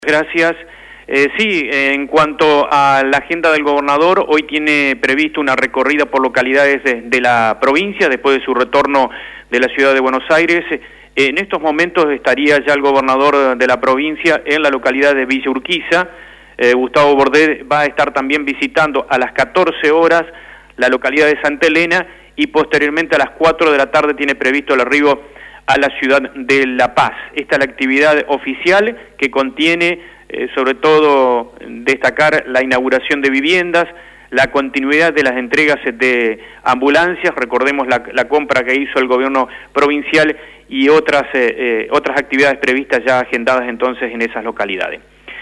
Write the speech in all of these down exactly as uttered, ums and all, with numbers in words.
Gracias. Eh, sí, en cuanto a la agenda del gobernador, hoy tiene previsto una recorrida por localidades de, de la provincia después de su retorno de la ciudad de Buenos Aires. En estos momentos estaría ya el gobernador de la provincia en la localidad de Villa Urquiza. Eh, Gustavo Bordet va a estar también visitando a las catorce horas la localidad de Santa Elena y posteriormente a las cuatro de la tarde tiene previsto el arribo a la ciudad de La Paz. Esta es la actividad oficial que contiene, eh, sobre todo, destacar la inauguración de viviendas, la continuidad de las entregas de ambulancias, recordemos la, la compra que hizo el gobierno provincial y otras, eh, eh, otras actividades previstas ya agendadas entonces en esas localidades.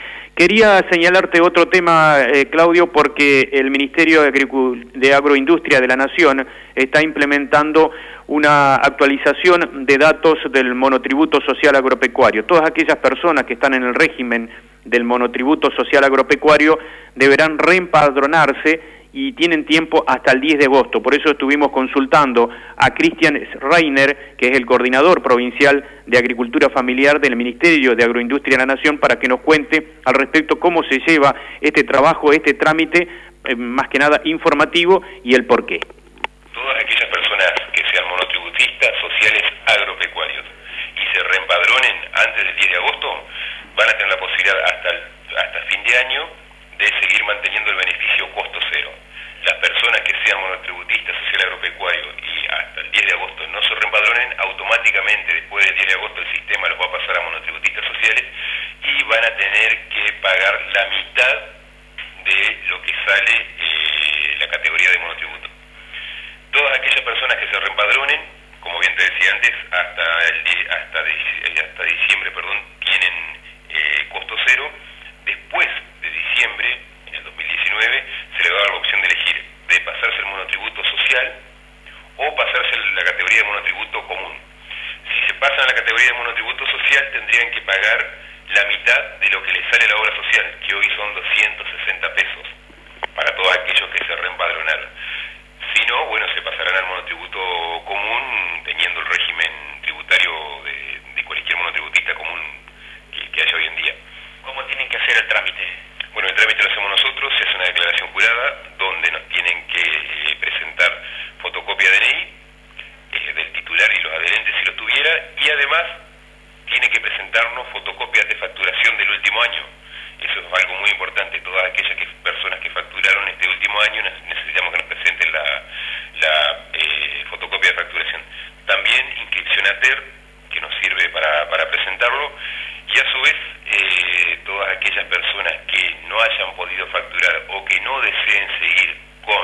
Quería señalarte otro tema, eh, Claudio, porque el Ministerio de, Agricu- de Agroindustria de la Nación está implementando una actualización de datos del monotributo social agropecuario. Todas aquellas personas que están en el régimen del monotributo social agropecuario deberán reempadronarse y tienen tiempo hasta el diez de agosto. Por eso estuvimos consultando a Cristian Reiner, que es el coordinador provincial de Agricultura Familiar del Ministerio de Agroindustria de la Nación, para que nos cuente al respecto cómo se lleva este trabajo, este trámite, eh, más que nada informativo, y el porqué. Todas aquellas personas que sean monotributistas sociales agropecuarios y se reempadronen antes del diez de agosto van a tener la posibilidad hasta, el, hasta fin de año de seguir manteniendo el beneficio costo cero. Las personas que sean monotributistas social agropecuario y hasta el diez de agosto no se reempadronen, automáticamente después del diez de agosto el sistema los va a pasar a monotributistas sociales y van a tener que pagar la mitad de lo que sale eh, la categoría de monotributo. Todas aquellas personas que se reempadronen, como bien te decía antes, hasta el hasta, de, hasta diciembre, perdón, tienen eh, costo cero. Después de diciembre, en el dos mil diecinueve, se le va a dar la opción de elegir de pasarse el monotributo social o pasarse la categoría de monotributo común. Si se pasan a la categoría de monotributo social, tendrían que pagar la mitad de lo que les sale la obra social, que hoy son doscientos sesenta pesos, para todos aquellos que se reempadronaron. Si no, bueno, se pasarán al monotributo común, teniendo el régimen tributario de, de cualquier monotributista común que, que haya hoy en día. ¿Cómo tienen que hacer el trámite? Bueno, el trámite lo hacemos nosotros, se hace una declaración jurada donde nos tienen que eh, presentar fotocopia de D N I eh, del titular y los adherentes si los tuviera, y además tiene que presentarnos fotocopias de facturación del último año. Eso es algo muy importante. Todas aquellas que, personas que facturaron este último año necesitamos que nos presenten la, la eh, fotocopia de facturación. También inscripción a T E R, que nos sirve para, para presentarlo, y a su vez eh, todas aquellas personas que no hayan podido facturar o que no deseen seguir con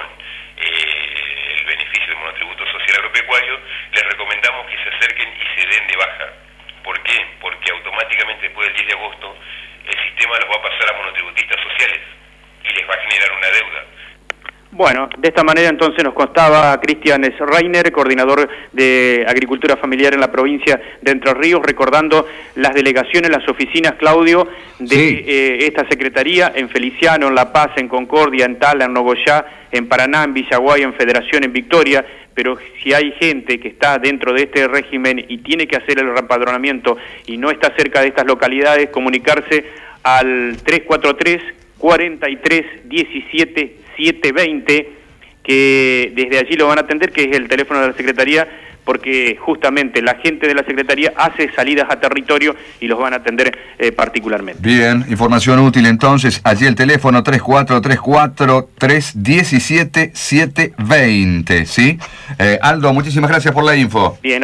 eh, el beneficio del monotributo social agropecuario, les recomendamos que se acerquen y se den de baja. ¿Por qué? Porque automáticamente después del diez de agosto el sistema los va a pasar a monotributistas sociales y les va a generar una deuda. Bueno, de esta manera entonces nos contaba Cristian Reiner, coordinador de Agricultura Familiar en la provincia de Entre Ríos, recordando las delegaciones, las oficinas, Claudio, de sí. eh, esta secretaría en Feliciano, en La Paz, en Concordia, en Tala, en Nogoyá, en Paraná, en Villaguay, en Federación, en Victoria. Pero si hay gente que está dentro de este régimen y tiene que hacer el reempadronamiento y no está cerca de estas localidades, comunicarse al tres cuatro tres, cuatro tres, diecisiete, setecientos veinte, que desde allí lo van a atender, que es el teléfono de la Secretaría, porque justamente la gente de la Secretaría hace salidas a territorio y los van a atender eh, particularmente. Bien, información útil entonces. Allí el teléfono tres cuatro tres cuatro, tres uno siete, siete dos cero, ¿sí? Eh, Aldo, muchísimas gracias por la info. Bien.